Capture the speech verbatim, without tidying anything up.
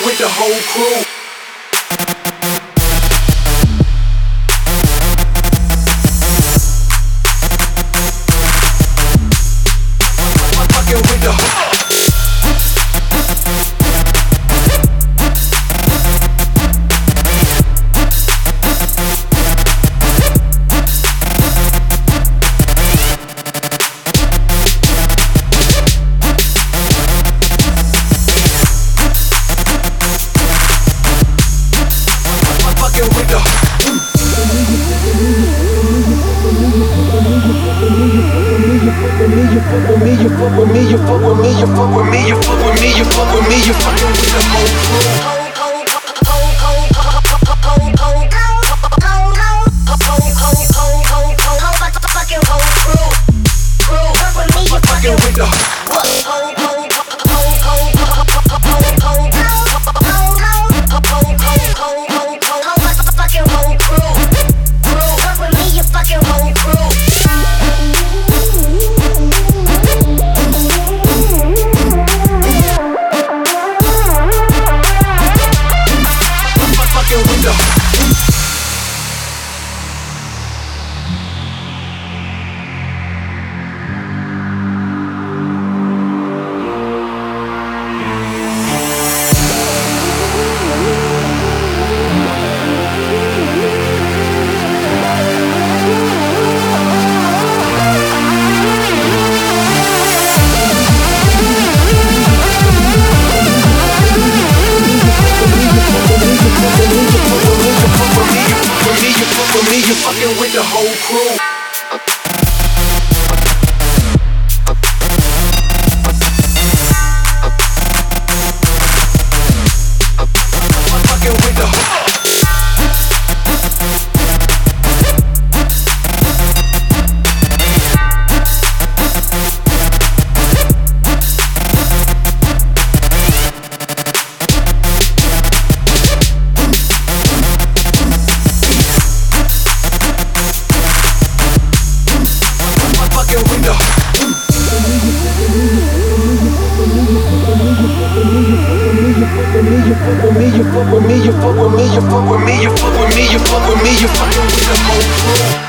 with the whole crew. Fucking with the whole with me, you fuck with me, you fuck with me, you fuck with me, you fuck with me, you fuck with me, you fucking with the whole crew. Fucking with the fucking with the whole crew. You fuck with me, you fuck with me, you fuck with me, you fuck with me, you fuck with me, you fucking with the whole crew.